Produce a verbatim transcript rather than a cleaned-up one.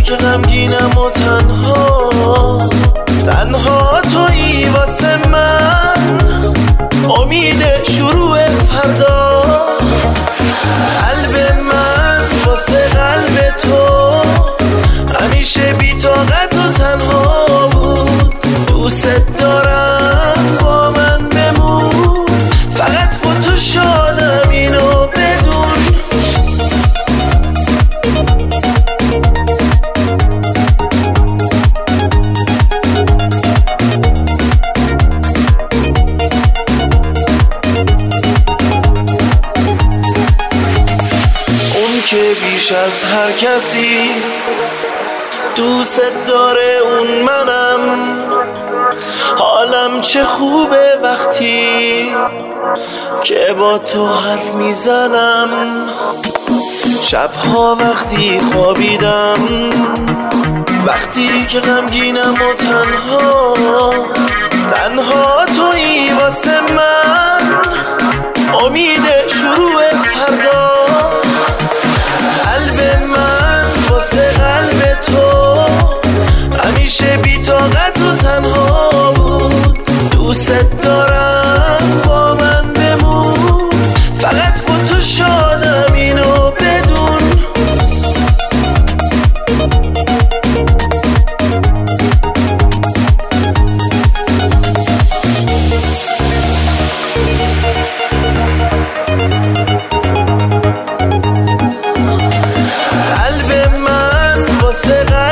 که غمگینم و تنها تنها تویی واسه من، امید شروع فردا. قلب من واسه قلب تو همیشه بی طاقت و تنها بود. دوست دارم با من بمون، فقط با تو شادم اینو بدون. اون که بیش از هر کسی دوست داره اون منم. حالم چه خوبه وقتی که با تو حرف میزنم. شبها وقتی خوابیدم، وقتی که غمگینم و تنها تنها تویی واسه من، امید شروع فردا. قلب من واسه قلب تو همیشه بی طاقت و تنها بود. دوست دارم با من بمون، فقط با تو شادم اینو بدون. قلب من واسه